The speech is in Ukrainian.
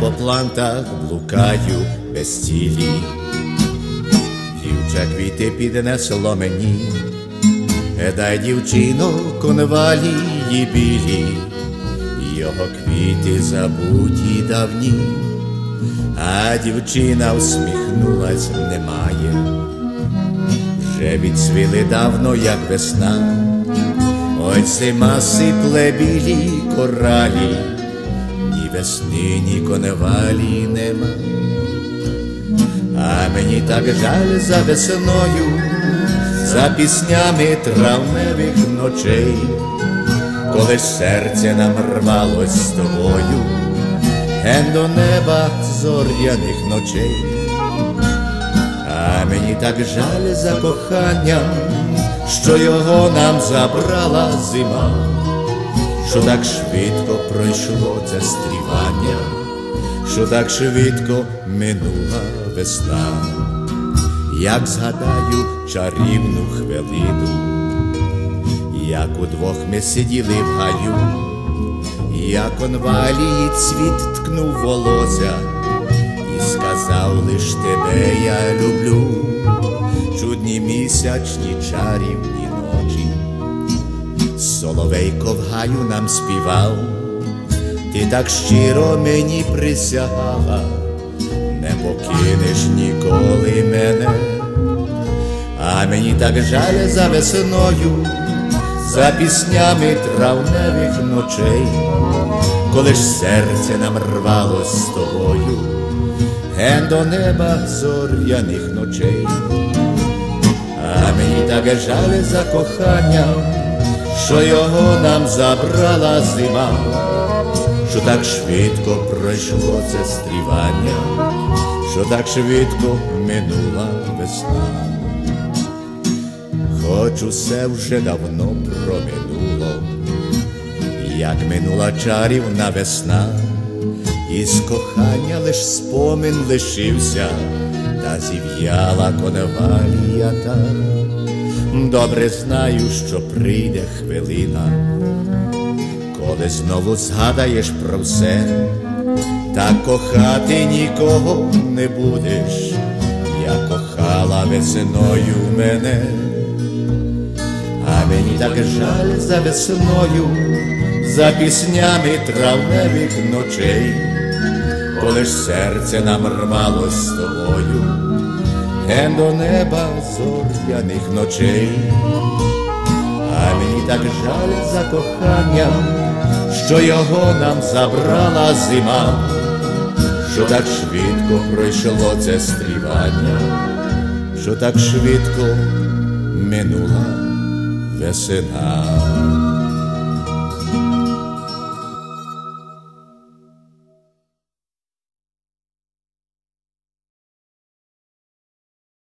по плантах блукаю без цілі, дівча квіти піднесло мені, дай, дівчино, конвалії білі, його квіти забуті давні. А дівчина усміхнулась, немає, вже відцвіли давно, як весна. Ой, зима сипле білі коралі, ні весни, ні конвалії нема. А мені так жаль за весною, за піснями травневих ночей, коли ж серце нам рвалось з тобою, ген до неба зоряних ночей. А мені так жаль за коханням, що його нам забрала зима, що так швидко пройшло це стрівання, що так швидко минула весна. Як згадаю чарівну хвилину, як удвох ми сиділи в гаю, як конвалії цвіт ткнув волосся і сказав лиш тебе я люблю. Чудні місячні чарівні ночі, соловейко в гаю нам співав, ти так щиро мені присягала, не покинеш ніколи мене. А мені так жаль за весною, за піснями травневих ночей, коли ж серце нам рвалось з тобою, ген до неба зоряних ночей. А мені так жаль за коханням, що його нам забрала зима, що так швидко пройшло це стрівання, що так швидко минула весна. Хоч усе вже давно проминуло, як минула чарівна весна, із кохання лиш спомин лишився, та зів'яла конвалія та. Добре знаю, що прийде хвилина, коли знову згадаєш про все, та кохати нікого не будеш, як кохала весною мене. А мені так жаль за весною, за піснями травневих ночей, коли ж серце нам рвалось з тобою, ген до неба зоряних ночей. А мені так жаль за коханням, що його нам забрала зима, що так швидко пройшло це стрівання, що так швидко минула весна.